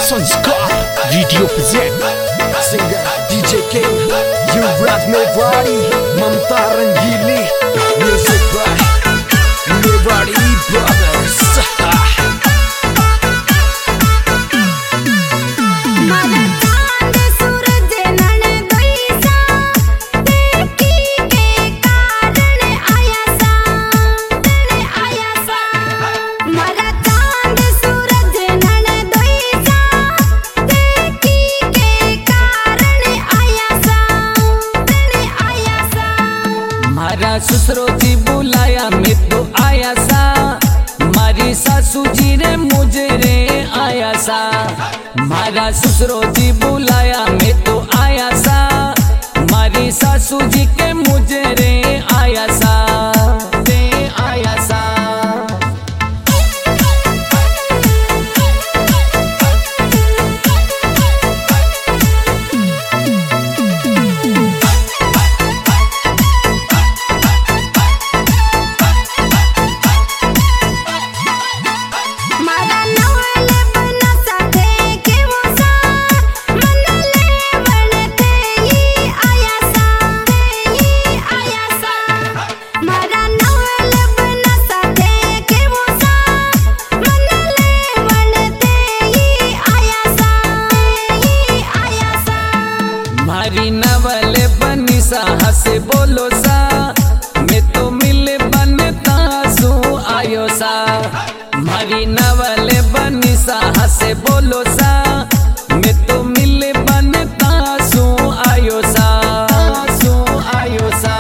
संस्कार video present singer DJ King, Yuvraj Mewari, Mamta Rangili, music by Mewari brothers. ससुरो जी बुलाया मैं तो आया सा, मारी सासू जी ने मुझे रे आया सा। मारा ससुरो जी बुलाया मैं तो आया सा, मारी सासू जी के मुझे रे आया सा, रे आया सा। मारी नवल बनी सा हसे बोलो सा, मैं तो मिले बनता सू आयो सा। मारी नवल बनी सा हसे बोलो सा, मैं तो मिले बनता सू आयो सा, सू आयो सा।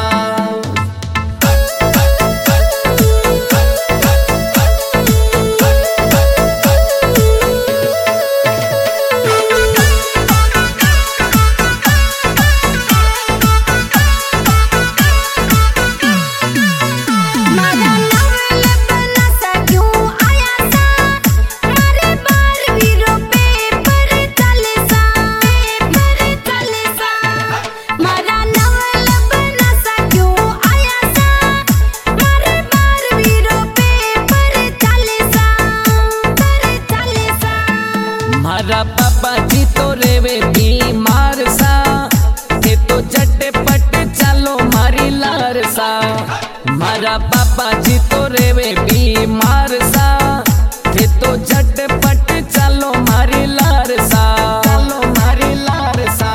मारा पापा जी तो रेवे बीमार सा, थे तो झटपट चलो मारी लार सा। मारा पापा जी तो रेवे बीमार सा, थे तो झटपट चलो मारी लार सा, चलो मारी लार सा।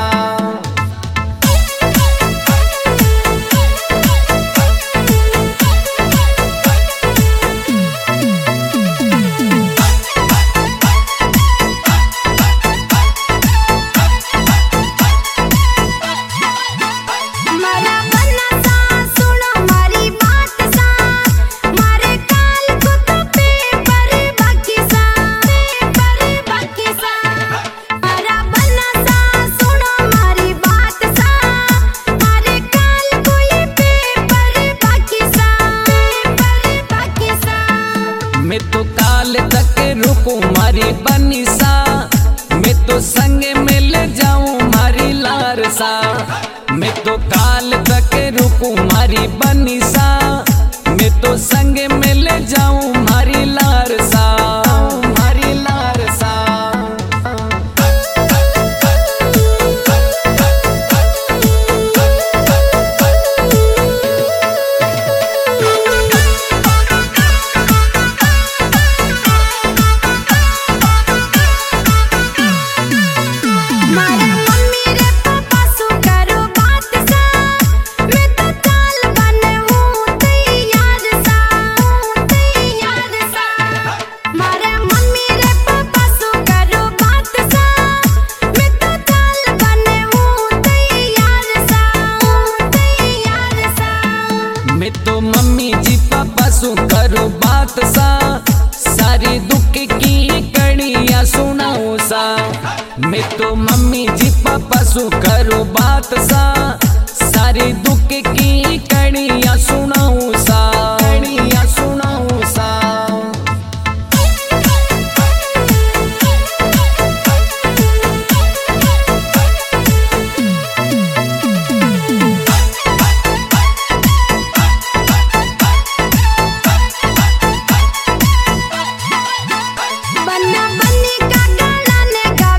मैं तो काल तक रुकूं मारी बनी सा, मैं तो संगे मिल जाऊं मारी लार सा। मैं तो काल तक रुकूं मारी बनी सा, मैं तो संगे मिल जाऊं मारी लार सा, मारी लार सा। मैं तो मम्मी जी पापा सु करो बात सा, सारी दुख की कड़ियाँ सुनाओ सा। मैं तो मम्मी जी पापा सु करो बात सा, सारी दुख की कड़ियाँ सुनाओ सा, कड़ियाँ सुनाओ सा। बन्ना बन्नी का गाना ने गा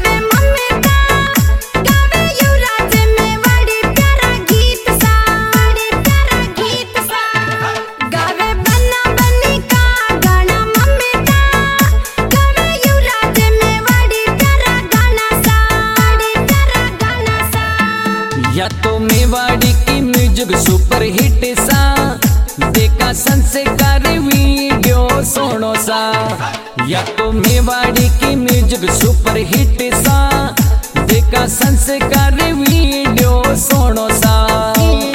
संस्कारी वीडियो सोनो सा, या तो मेवाड़ी की म्यूजिक सुपर हिट सा, देखा संस्कारी वीडियो सोनो सा।